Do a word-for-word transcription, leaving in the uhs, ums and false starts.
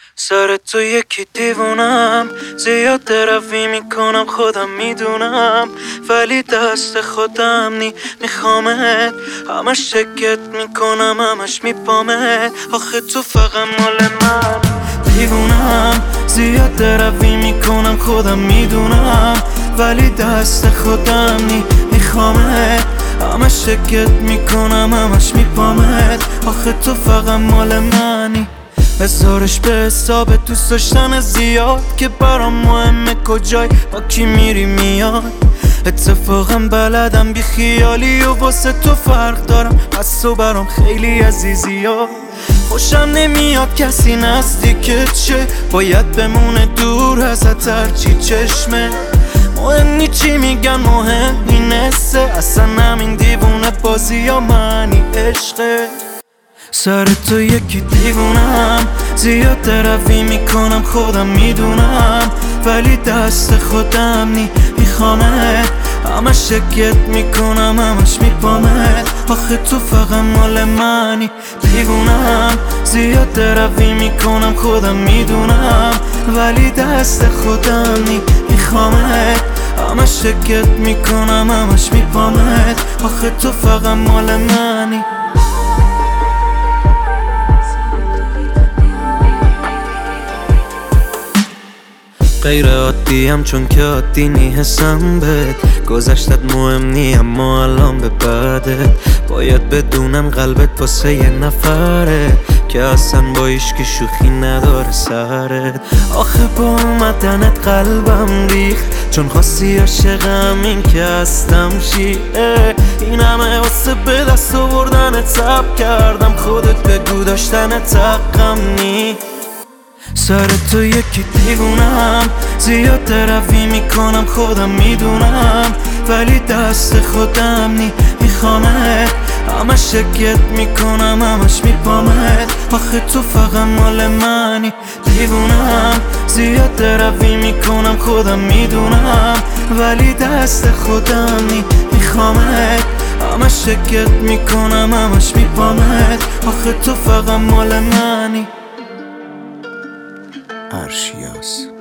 سر تو یکی دیوونم، زیاد دروی میکنم خودم میدونم، ولی دست خودم نی میخوامت، همش شکت میکنم همش میپامت. آخه تو فقط مال من دیوونم، زیاد دروی میکنم خودم میدونم، ولی دست خودم نی میخوامت، همش شکت میکنم همش میپامت. آخه تو فقط مال منی، بذارش به حساب دوست داشتن زیاد که برام مهمه کجای با کی میری میاد. اتفاقا بلدم بی خیالی و واسه تو فرق دارم، پس تو برام خیلی عزیزی ها. خوشم نمیاد کسی نزدیکت شه، باید بمونه دور ازت هرچی چشمه. مهم نی چی میگن مهم نی نسه، اصلا همین دیوونه بازی ها منی عشقه. سر تو یکی دیوونم، زیاد دروی میکنم خودم میدونم، ولی دست خودم نی میخوامت، همش شکت میکنم همش میپامت. آخه تو فقط مال منی دیوونم، زیاد دروی میکنم خودم میدونم، ولی دست خودم نی میخوامت، همش شکت میکنم همش میپامت. آخه تو فقط مال منی. غیر عادیم چون که عادی نی حسم بهت، گذشتت مهم نی اما الان به بعدت. باید بدونم قلبت واسه یه نفره که اصلا با ایشکی شوخی نداره سرت. آخه با اومدنت قلبم ریخت، چون خواستی عاشقم این که هستم شیعه. این همه واسه به دست آوردنت صبر کردم، خودت بگو داشتنت حقم نی. سر تو یکی دیوونم، زیاد دروی میکنم خودم میدونم، ولی دست خودم نی میخوامت، همش شکت میکنم همش میپامت. آخه تو فقط مال منی دیوونم، زیاد دروی میکنم خودم میدونم، ولی دست خودم نی میخوامت، همش شکت میکنم همش میپامت. آخه تو فقط مال منی. ارشیاس.